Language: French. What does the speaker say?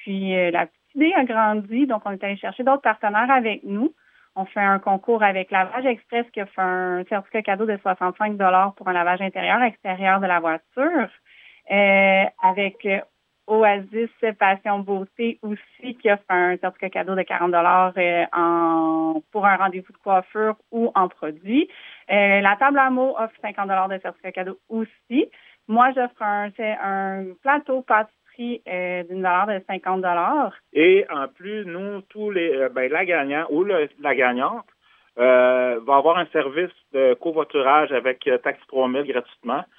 Puis la petite idée a grandi, donc on est allé chercher d'autres partenaires avec nous. On fait un concours avec Lavage Express qui offre un certificat cadeau de 65 pour un lavage intérieur-extérieur de la voiture. Avec Oasis Passion Beauté aussi qui offre un certificat cadeau de 40 pour un rendez-vous de coiffure ou en produit. La Table à mots offre 50 de certificat cadeau aussi. Moi, j'offre un plateau pâtisserie d'une valeur de 50 Et en plus, nous, la gagnante ou la gagnante va avoir un service de covoiturage avec Taxi 3000 gratuitement.